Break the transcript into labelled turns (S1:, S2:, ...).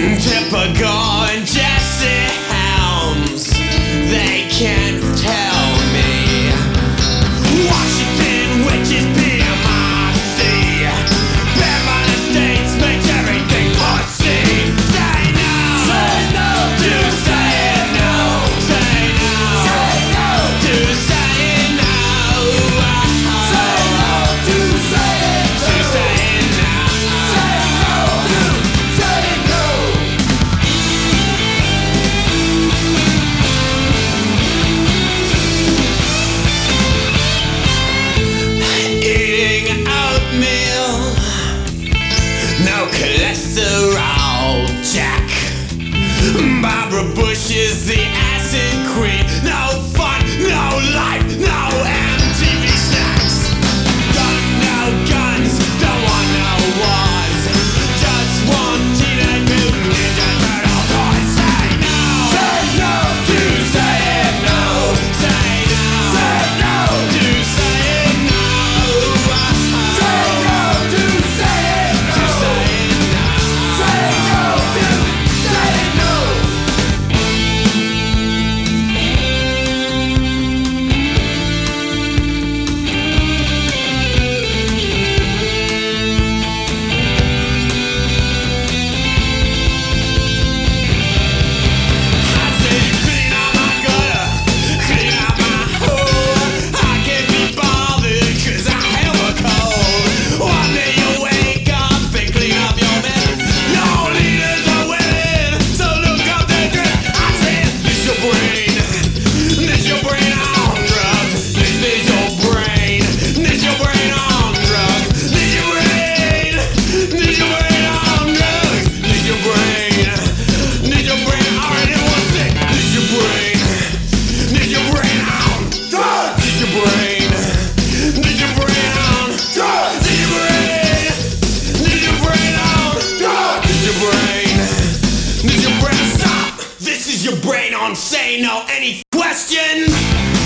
S1: Typical and Jesse Helms, they can't tell me. Washington, which is PMIC, Paramount Estates makes everything pussy. Say no to saying no. Say no to saying no. Say no to saying no. To saying no. Say no to saying no. Eating oatmeal, no cholesterol, Jack. Barbara Bush is the acid queen. No fun, no life, no MTV snacks. No guns, don't want no wars. Just want Teenage Mutant Ninja Turtle toys. Say no to saying no. Say no to saying no. Say no to saying no. To saying no. Say no to saying no. I say clean out my gutter, clean out my hole. I can't be bothered 'cause I have a cold. One day you wake up and clean up your bed. Your leaders are willing, so look up the dress. I said, this your brain on drugs. This is your brain on drugs. This your brain on drugs. This your brain already was sick. This your brain on drugs. This your brain on drugs. This your brain on drugs. This your brain. Stop. This is your brain on say no. Any questions?